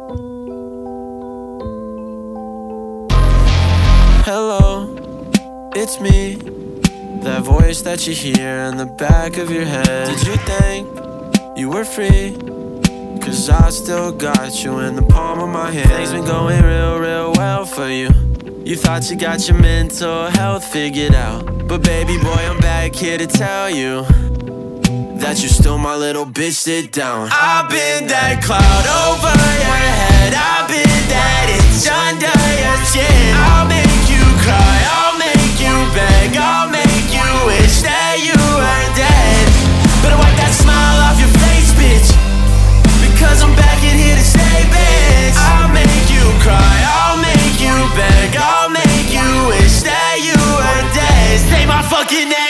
Hello, it's me. That voice that you hear in the back of your head. Did you think you were free? Cause I still got you in the palm of my hand. Things been going real well for you. You thought you got your mental health figured out, but baby boy, I'm back here to tell you that you're still my little bitch, sit down. I've been that cloud over your head, I've been that itch under your skin. I'll make you cry, I'll make you beg, I'll make you wish that you were dead. Better wipe that smile off your face, bitch, because I'm back in here to stay, bitch. I'll make you cry, I'll make you beg, I'll make you wish that you were dead. Say my fucking name.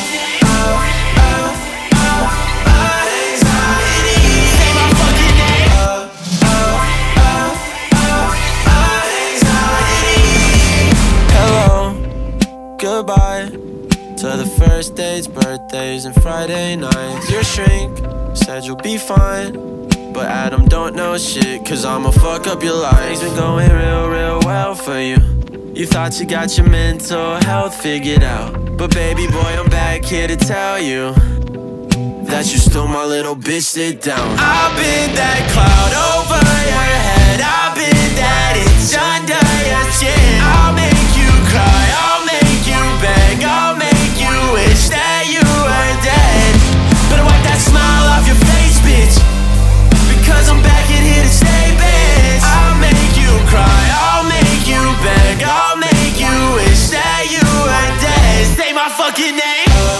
Goodbye to the first dates, birthdays, and Friday nights. Your shrink said you'll be fine, but Adam don't know shit, cause I'ma fuck up your life. Things been going real well for you. You thought you got your mental health figured out, but baby boy, I'm back here to tell you that you're still my little bitch, sit down. I've been that cloud over your head, I've been that itch under your skin. I'll make you cry, I'll make you beg, I'll make you wish that you were dead. Better wipe that smile off your face, bitch, because I'm back in here to stay, bitch. I'll make you cry, I'll make you beg, I'll make you wish that you were dead. Say my fucking name.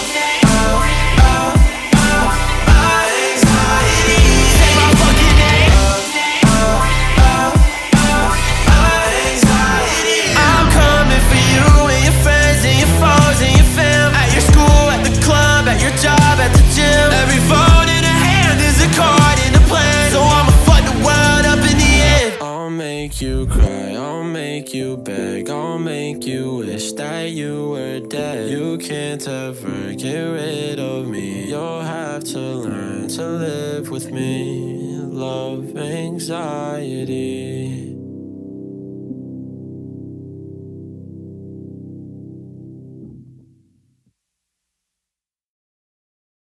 You cry, I'll make you beg, I'll make you wish that you were dead. You can't ever get rid of me, you'll have to learn to live with me. Love, anxiety.